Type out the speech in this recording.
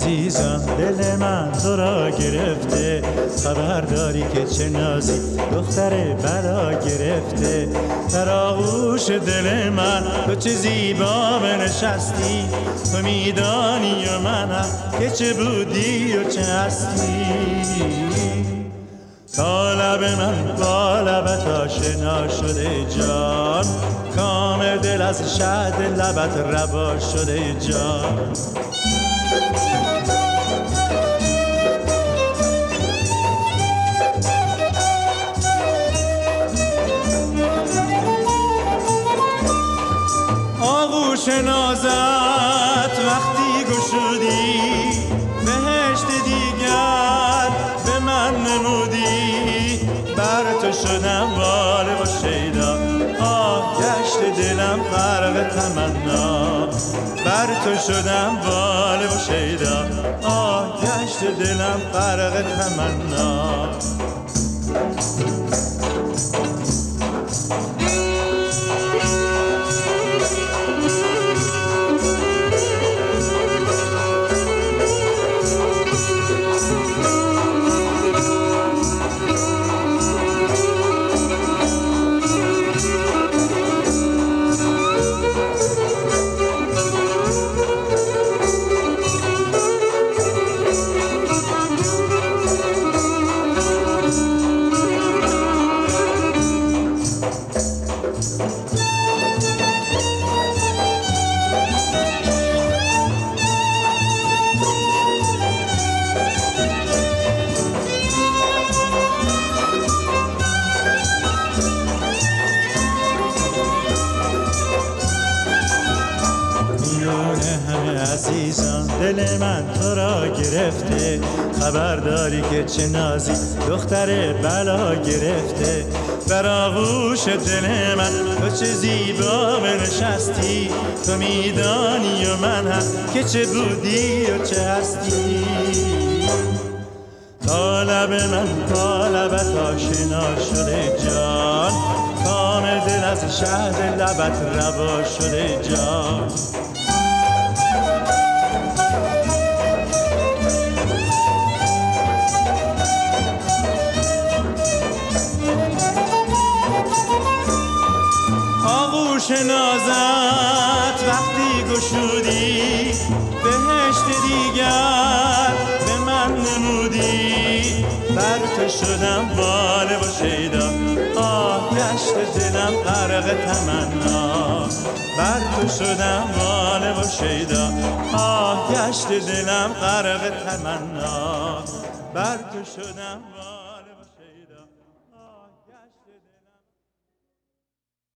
عزیزم دل من تو را گرفته، خبر داری که چه نازی دختر بلا گرفته. در آغوش دل من تو چه زیبا بنشستی، تو میدانی و منم که چه بودی و چه هستی. تا لب من با لبت آشنا شده جان، کام دل از شهد لبت روا شده جان. آغوش نازت وقتی گشودی، بهشت دیگر به من نمودی. بر تو شدم واله و شیدا، آه گشت دلم غرق تمنا. بر تو شدم واله و شیدا، آه گشت دلم غرق تمنا. عزیزم دل من تو را گرفته، خبر داری که چه نازی دختر بلا گرفته. در آغوش دل من تو چه زیبا بنشستی، تو میدانی و من هم که چه بودی و چه هستی. تا لب من با لبت آشنا شده جان، کام دل از شهد لبت روا شده جان. آغوش نازت وقتی گشودی، بهشت دیگر به من نمودی. بر تو شدم واله و شیدا، آه گشت دلم غرق تمنا. بر تو شدم واله و شیدا، آه گشت دلم غرق تمنا. بر تو شدم